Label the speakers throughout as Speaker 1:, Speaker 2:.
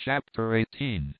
Speaker 1: Chapter 18.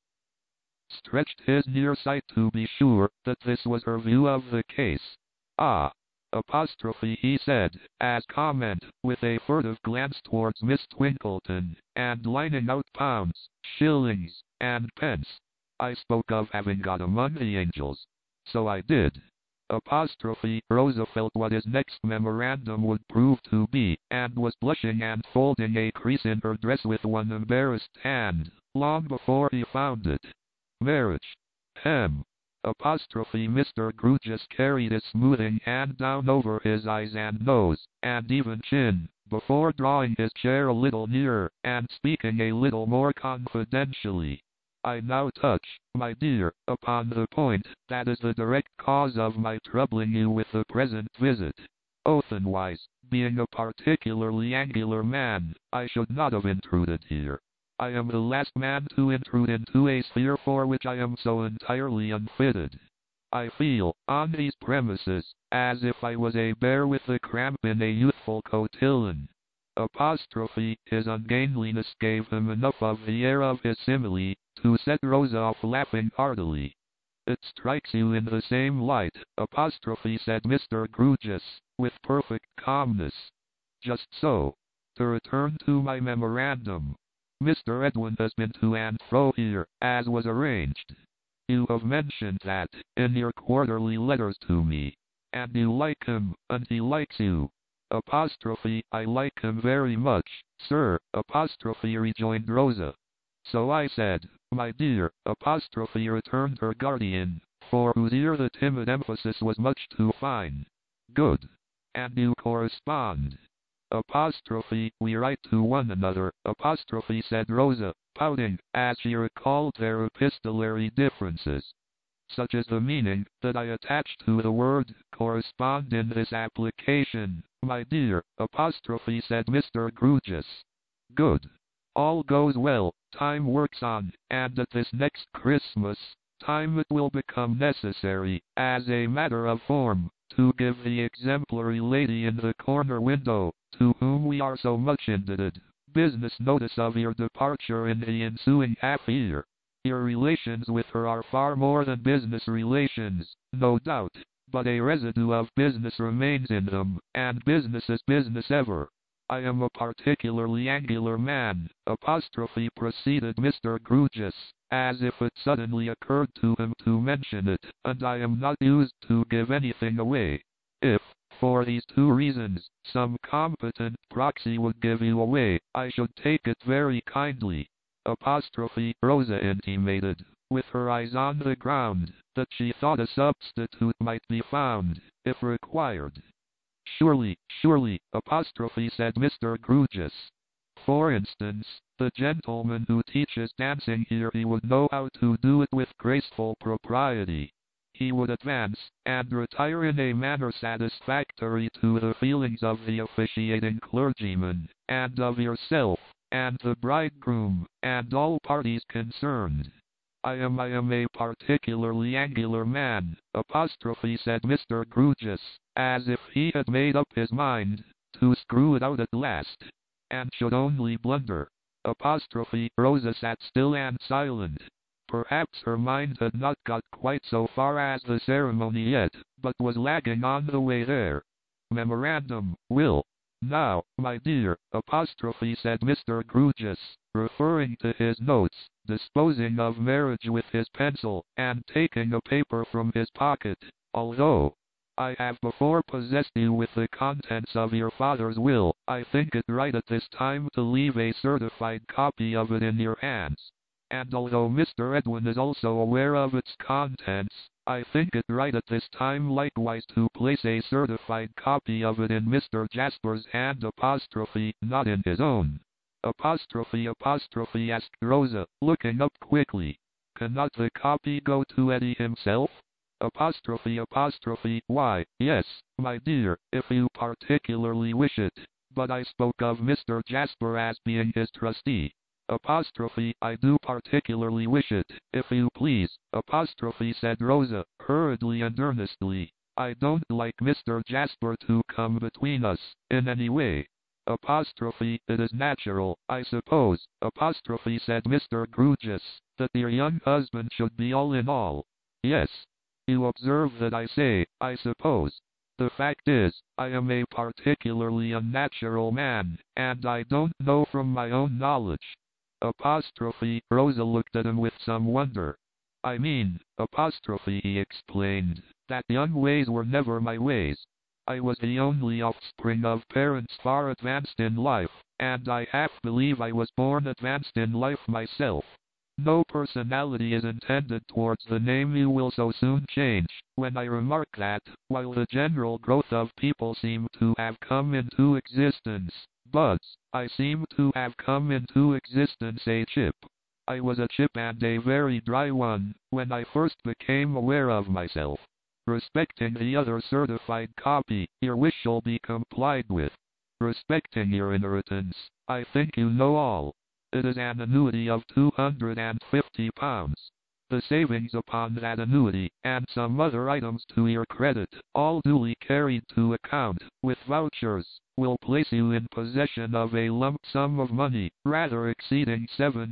Speaker 1: Stretched his near sight to be sure that this was her view of the case. Ah! Apostrophe, he said, as comment, with a furtive glance towards Miss Twinkleton, and lining out pounds, shillings, and pence. I spoke of having got among the angels. So I did. Apostrophe, Rosa felt what his next memorandum would prove to be, and was blushing and folding a crease in her dress with one embarrassed hand, long before he found it. Marriage. Hem. Apostrophe, Mr. Grewgious carried his smoothing hand down over his eyes and nose, and even chin, before drawing his chair a little nearer, and speaking a little more confidentially. I now touch, my dear, upon the point that is the direct cause of my troubling you with the present visit. Othenwise, being a particularly angular man, I should not have intruded here. I am the last man to intrude into a sphere for which I am so entirely unfitted. I feel, on these premises, as if I was a bear with the cramp in a youthful cotillon. Apostrophe, his ungainliness gave him enough of the air of his simile to set Rosa off laughing heartily. It strikes you in the same light, apostrophe, said Mr. Grewgious, with perfect calmness. Just so. To return to my memorandum. Mr. Edwin has been to and fro here, as was arranged. You have mentioned that, in your quarterly letters to me. And you like him, and he likes you. Apostrophe, I like him very much, sir, apostrophe, rejoined Rosa. So I said, my dear, apostrophe, returned her guardian, for whose ear the timid emphasis was much too fine. Good. And you correspond. Apostrophe, we write to one another, apostrophe, said Rosa, pouting, as she recalled their epistolary differences. Such is the meaning that I attach to the word correspond in this application, my dear, apostrophe, said Mr. Grewgious. Good. All goes well, time works on, and at this next Christmas time it will become necessary, as a matter of form, to give the exemplary lady in the corner window, to whom we are so much indebted, business notice of your departure in the ensuing half-year. Your relations with her are far more than business relations, no doubt, but a residue of business remains in them, and business is business ever. I am a particularly angular man, apostrophe, proceeded Mr. Grewgious, as if it suddenly occurred to him to mention it, and I am not used to give anything away. If, for these two reasons, some competent proxy would give you away, I should take it very kindly. Apostrophe, Rosa intimated, with her eyes on the ground, that she thought a substitute might be found, if required. Surely, apostrophe, said Mr. Grewgious. For instance, the gentleman who teaches dancing here, he would know how to do it with graceful propriety. He would advance, and retire in a manner satisfactory to the feelings of the officiating clergyman, and of yourself, and the bridegroom, and all parties concerned. I am a particularly angular man, apostrophe, said Mr. Grewgious, as if he had made up his mind to screw it out at last, and should only blunder. Apostrophe, Rosa sat still and silent. Perhaps her mind had not got quite so far as the ceremony yet, but was lagging on the way there. Memorandum, will. Now, my dear, apostrophe, said Mr. Grewgious, referring to his notes, disposing of marriage with his pencil, and taking a paper from his pocket, although I have before possessed you with the contents of your father's will, I think it right at this time to leave a certified copy of it in your hands. And although Mr. Edwin is also aware of its contents, I think it right at this time likewise to place a certified copy of it in Mr. Jasper's hand, apostrophe, not in his own. Apostrophe, asked Rosa, looking up quickly. Cannot the copy go to Eddie himself? Apostrophe, why, yes, my dear, if you particularly wish it, but I spoke of Mr. Jasper as being his trustee. Apostrophe, I do particularly wish it, if you please, apostrophe, said Rosa, hurriedly and earnestly. I don't like Mr. Jasper to come between us, in any way. Apostrophe, it is natural, I suppose, apostrophe, said Mr. Grewgious, that your young husband should be all in all. Yes. You observe that I say, I suppose. The fact is, I am a particularly unnatural man, and I don't know from my own knowledge. Apostrophe, Rosa looked at him with some wonder. I mean, apostrophe, he explained, that young ways were never my ways. I was the only offspring of parents far advanced in life, and I half believe I was born advanced in life myself. No personality is intended towards the name you will so soon change, when I remark that, while the general growth of people seem to have come into existence, buds, I seem to have come into existence a chip. I was a chip and a very dry one, when I first became aware of myself. Respecting the other certified copy, your wish shall be complied with. Respecting your inheritance, I think you know all. It is an annuity of £250. The savings upon that annuity, and some other items to your credit, all duly carried to account, with vouchers, will place you in possession of a lump sum of money, rather exceeding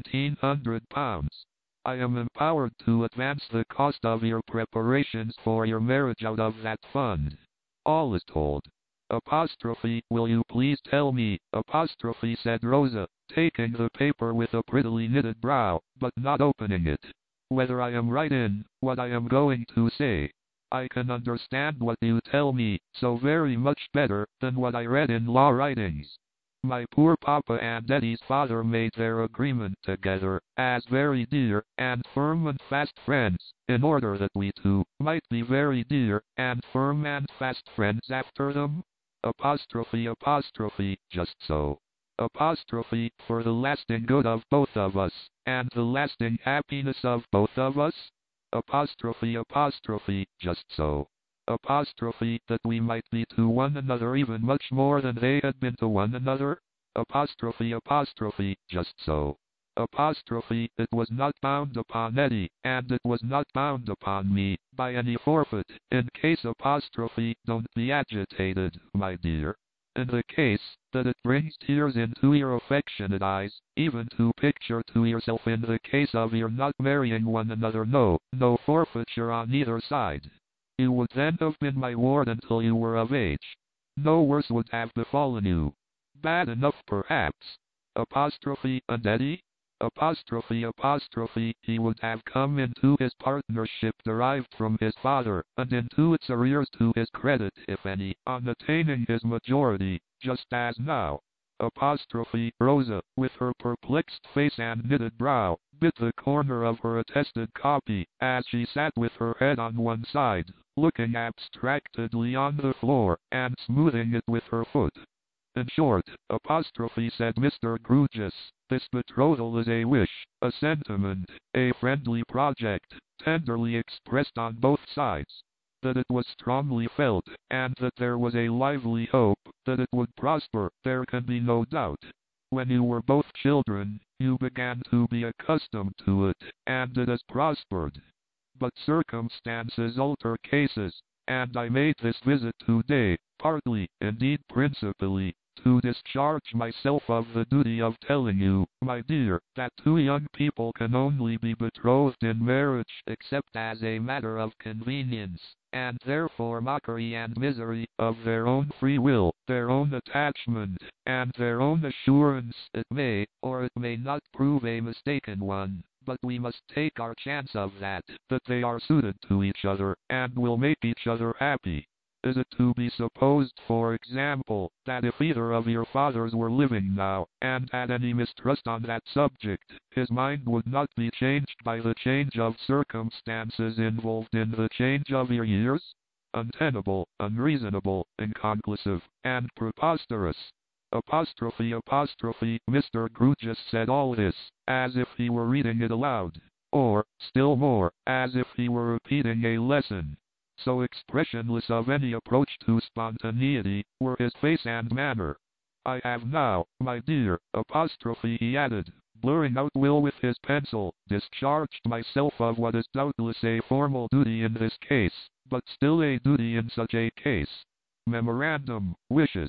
Speaker 1: £1,700. I am empowered to advance the cost of your preparations for your marriage out of that fund. All is told. Apostrophe, will you please tell me, apostrophe, said Rosa, taking the paper with a prettily knitted brow, but not opening it, whether I am right in what I am going to say. I can understand what you tell me, so very much better than what I read in law writings. My poor papa and Eddie's father made their agreement together, as very dear and firm and fast friends, in order that we two might be very dear and firm and fast friends after them. Apostrophe, apostrophe, just so. Apostrophe, for the lasting good of both of us, and the lasting happiness of both of us. Apostrophe, apostrophe, just so. Apostrophe, that we might be to one another even much more than they had been to one another. Apostrophe, apostrophe, just so. Apostrophe, it was not bound upon Eddie, and it was not bound upon me, by any forfeit. In case apostrophe, don't be agitated, my dear. In the case that it brings tears into your affectionate eyes, even to picture to yourself in the case of your not marrying one another, no forfeiture on either side. You would then have been my ward until you were of age. No worse would have befallen you. Bad enough, perhaps. Apostrophe, and Eddie? Apostrophe, apostrophe, he would have come into his partnership derived from his father, and into its arrears to his credit, if any, on attaining his majority, just as now. Apostrophe, Rosa, with her perplexed face and knitted brow, bit the corner of her attested copy, as she sat with her head on one side, looking abstractedly on the floor, and smoothing it with her foot. In short, apostrophe, said Mr. Grewgious, this betrothal is a wish, a sentiment, a friendly project, tenderly expressed on both sides. That it was strongly felt, and that there was a lively hope that it would prosper, there can be no doubt. When you were both children, you began to be accustomed to it, and it has prospered. But circumstances alter cases, and I made this visit today, partly, indeed principally, to discharge myself of the duty of telling you, my dear, that two young people can only be betrothed in marriage except as a matter of convenience, and therefore mockery and misery, of their own free will, their own attachment, and their own assurance. It may, or it may not prove a mistaken one, but we must take our chance of that they are suited to each other, and will make each other happy. Is it to be supposed, for example, that if either of your fathers were living now, and had any mistrust on that subject, his mind would not be changed by the change of circumstances involved in the change of your years? Untenable, unreasonable, inconclusive, and preposterous. Apostrophe, apostrophe, Mr. Grewgious said all this, as if he were reading it aloud, or, still more, as if he were repeating a lesson. So expressionless of any approach to spontaneity were his face and manner. I have now, my dear, apostrophe, he added, blurring out will with his pencil, discharged myself of what is doubtless a formal duty in this case, but still a duty in such a case. Memorandum, wishes.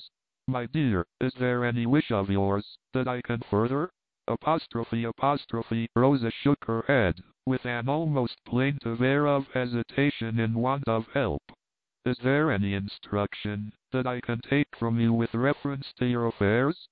Speaker 1: My dear, is there any wish of yours that I can further? Rosa shook her head, with an almost plaintive air of hesitation in want of help. Is there any instruction that I can take from you with reference to your affairs?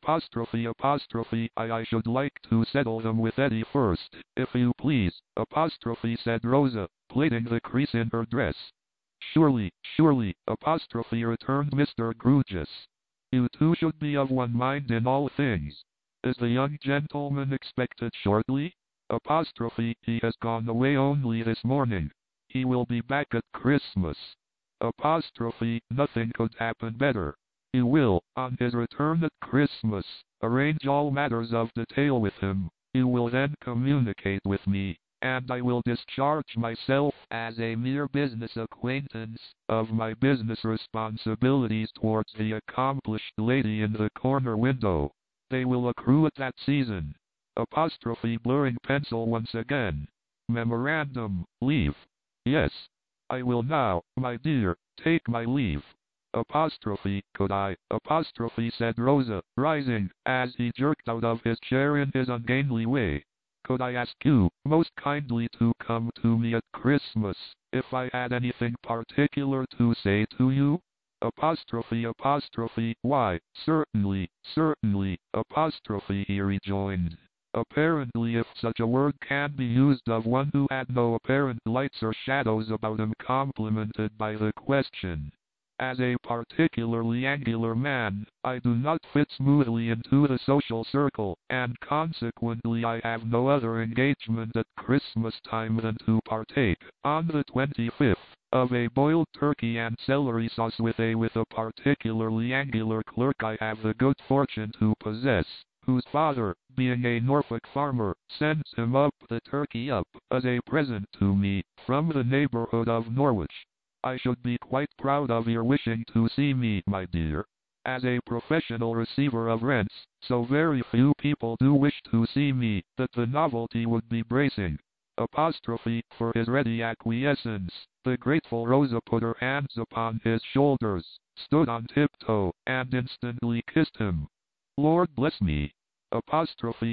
Speaker 1: I should like to settle them with Eddie first, if you please, said Rosa, plaiting the crease in her dress. Surely, returned Mr. Grewgious. You two should be of one mind in all things. Is the young gentleman expected shortly? He has gone away only this morning. He will be back at Christmas. Nothing could happen better. He will, on his return at Christmas, arrange all matters of detail with him. He will then communicate with me, and I will discharge myself as a mere business acquaintance of my business responsibilities towards the accomplished lady in the corner window. They will accrue at that season. Blurring pencil once again. Memorandum, leave. Yes. I will now, my dear, take my leave. Could I? Said Rosa, rising, as he jerked out of his chair in his ungainly way. Could I ask you, most kindly, to come to me at Christmas, if I had anything particular to say to you? Why, certainly, he rejoined. Apparently, if such a word can be used of one who had no apparent lights or shadows about him, complimented by the question. As a particularly angular man, I do not fit smoothly into the social circle, and consequently I have no other engagement at Christmas time than to partake, on the 25th, of a boiled turkey and celery sauce with a particularly angular clerk I have the good fortune to possess, whose father, being a Norfolk farmer, sends him the turkey as a present to me, from the neighborhood of Norwich. I should be quite proud of your wishing to see me, my dear. As a professional receiver of rents, so very few people do wish to see me, that the novelty would be bracing. For his ready acquiescence, the grateful Rosa put her hands upon his shoulders, stood on tiptoe, and instantly kissed him. Lord bless me! Cried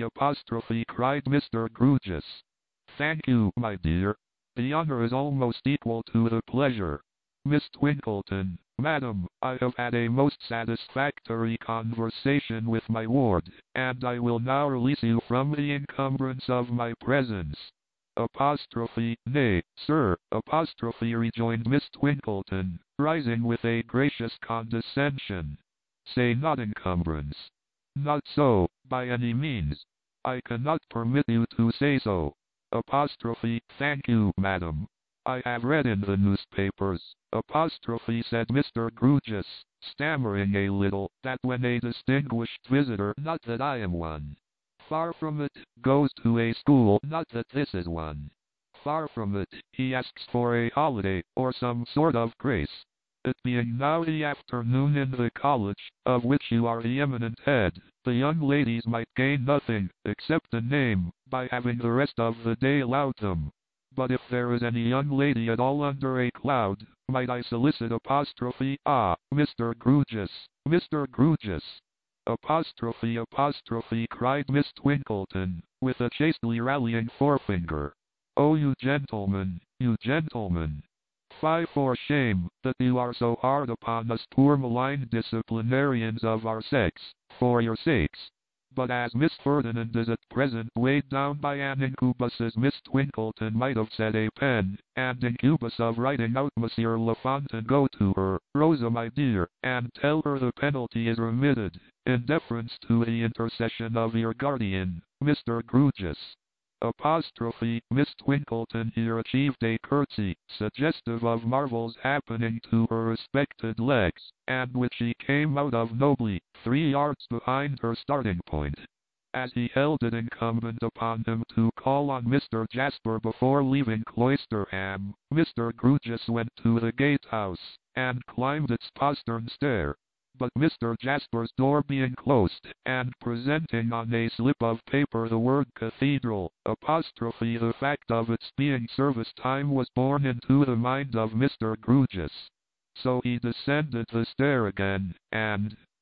Speaker 1: Mr. Grewgious. Thank you, my dear. The honor is almost equal to the pleasure. Miss Twinkleton, madam, I have had a most satisfactory conversation with my ward, and I will now release you from the encumbrance of my presence. Nay, sir, rejoined Miss Twinkleton, rising with a gracious condescension. Say not encumbrance. Not so, by any means. I cannot permit you to say so. Thank you, madam. I have read in the newspapers, said Mr. Grewgious, stammering a little, that when a distinguished visitor, not that I am one, far from it, goes to a school, not that this is one, far from it, he asks for a holiday, or some sort of grace. It being now the afternoon in the college, of which you are the eminent head, the young ladies might gain nothing, except a name, by having the rest of the day allowed them. But if there is any young lady at all under a cloud, might I solicit Mr. Grewgious. Cried Miss Twinkleton, with a chastely rallying forefinger. Oh, you gentlemen! Fie for shame, that you are so hard upon us poor maligned disciplinarians of our sex, for your sakes. But as Miss Ferdinand is at present weighed down by an incubus, as Miss Twinkleton might have said a pen, and incubus of writing out Monsieur Lafontaine, go to her, Rosa my dear, and tell her the penalty is remitted, in deference to the intercession of your guardian, Mr. Grewgious. Miss Twinkleton here achieved a curtsy, suggestive of marvels happening to her respected legs, and which she came out of nobly, 3 yards behind her starting point. As he held it incumbent upon him to call on Mr. Jasper before leaving Cloisterham, Mr. Grewgious went to the gatehouse, and climbed its postern stair. But Mr. Jasper's door being closed, and presenting on a slip of paper the word Cathedral, the fact of its being service time was borne into the mind of Mr. Grewgious. So he descended the stair again, and,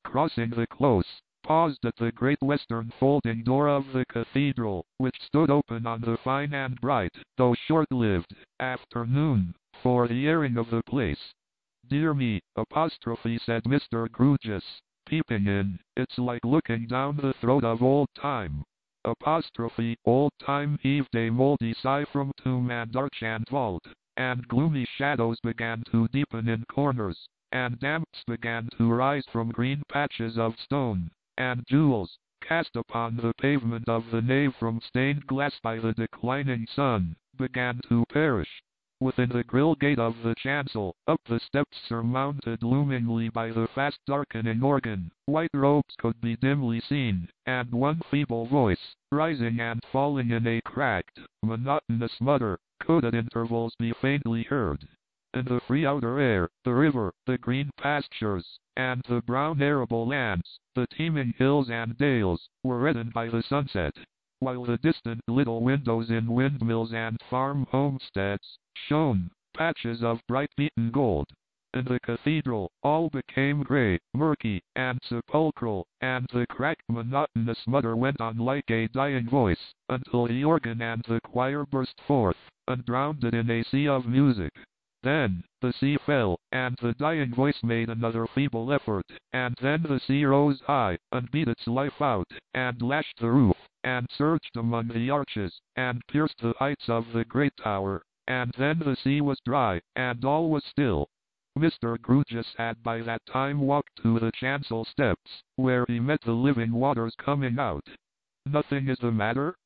Speaker 1: crossing the close, paused at the great western folding door of the cathedral, which stood open on the fine and bright, though short-lived, afternoon, for the airing of the place. "Dear me," said Mr. Grewgious, peeping in, "it's like looking down the throat of old time." Old time heaved a mouldy sigh from tomb and arch and vault, and gloomy shadows began to deepen in corners, and damps began to rise from green patches of stone, and jewels, cast upon the pavement of the nave from stained glass by the declining sun, began to perish. Within the grille gate of the chancel, up the steps surmounted loomingly by the fast darkening organ, white robes could be dimly seen, and one feeble voice, rising and falling in a cracked, monotonous mutter, could at intervals be faintly heard. In the free outer air, the river, the green pastures, and the brown arable lands, the teeming hills and dales, were reddened by the sunset, while the distant little windows in windmills and farm homesteads shone, patches of bright beaten gold. In the cathedral, all became grey, murky, and sepulchral, and the cracked monotonous mutter went on like a dying voice, until the organ and the choir burst forth, and drowned it in a sea of music. Then, the sea fell, and the dying voice made another feeble effort, and then the sea rose high, and beat its life out, and lashed the roof, and surged among the arches, and pierced the heights of the great tower, and then the sea was dry, and all was still. Mr. Grewgious had by that time walked to the chancel steps, where he met the living waters coming out. "Nothing is the matter?"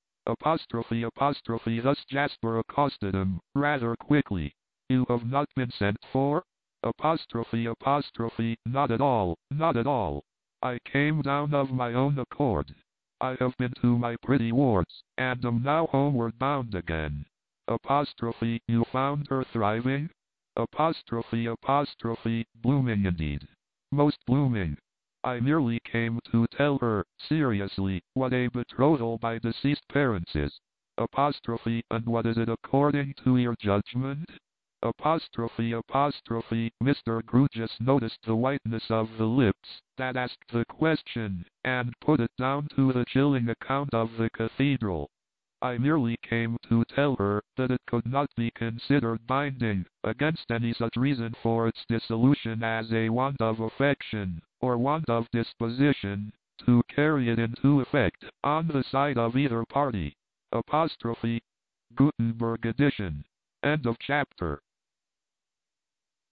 Speaker 1: Thus Jasper accosted him, rather quickly. "You have not been sent for?" "Not at all, not at all. I came down of my own accord. I have been to my pretty wards, and am now homeward bound again." "You found her thriving?" "Blooming indeed. Most blooming. I merely came to tell her, seriously, what a betrothal by deceased parents is." "And what is it according to your judgment?" Mr. Grewgious noticed the whiteness of the lips that asked the question, and put it down to the chilling account of the cathedral. "I merely came to tell her that it could not be considered binding, against any such reason for its dissolution as a want of affection, or want of disposition, to carry it into effect, on the side of either party." Gutenberg edition. End of chapter.